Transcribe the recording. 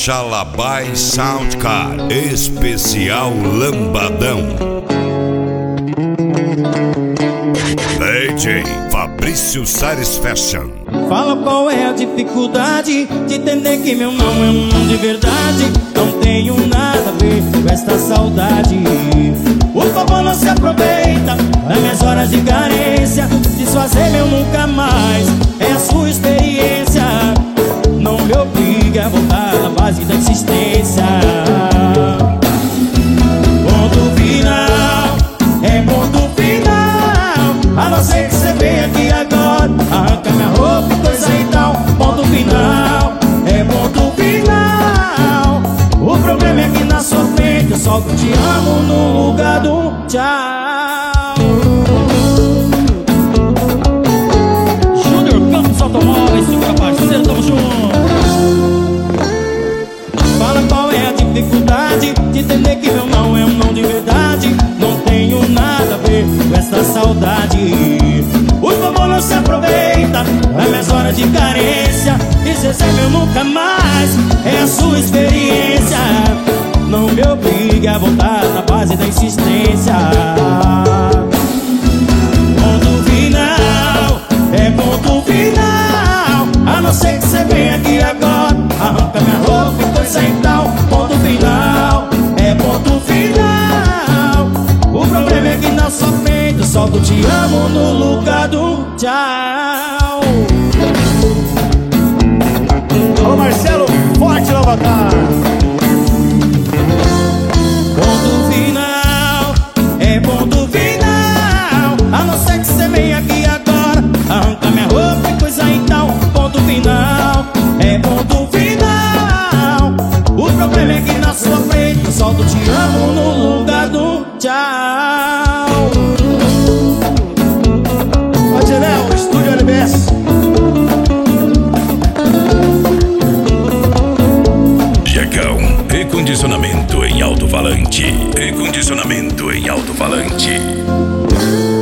Xalabai Soundcar Especial Lambadão. DJ Fabrício Sares Fashion. Fala qual é a dificuldade de entender que meu não é um não de verdade. Não tenho nada a ver com esta saudade. Por favor, não se aproveita das minhas horas de carência. Desfazer meu nunca mais é a sua experiência. Não me obrigue a voltar na base da existência. Ponto final, é ponto final. A não ser que você venha aqui agora, arranca minha roupa e coisa e tal. Ponto final, é ponto final. O problema é que na sua frente eu só te amo no lugar do tchau. Júnior Campos Automóveis, segura parceiro, tamo junto. Fala qual é a dificuldade de entender que meu não é um não de verdade. Não tenho nada a ver com essa saudade. Por favor, não se aproveita das minhas horas de carência. Esquecer meu nunca mais é a sua experiência. Não me obrigue a voltar na base da insistência. Ponto final, é ponto final. A não ser que você venha aqui agora, arranca minha roupa e coisa e tal. Ponto final, é ponto final. O problema é que na sua frente eu solto te amo no lugar do tchau. Alô Marcelo, forte Lavacar. Ponto final, é ponto final. A não ser que você venha aqui agora, arranca minha roupa e coisa e tal. Ponto final, é ponto final. O problema é que na sua frente eu solto te amo no lugar do tchau. Pode Léo, Estúdio LBS. Jacão, recondicionamento em alto-falante. Recondicionamento em alto-falante.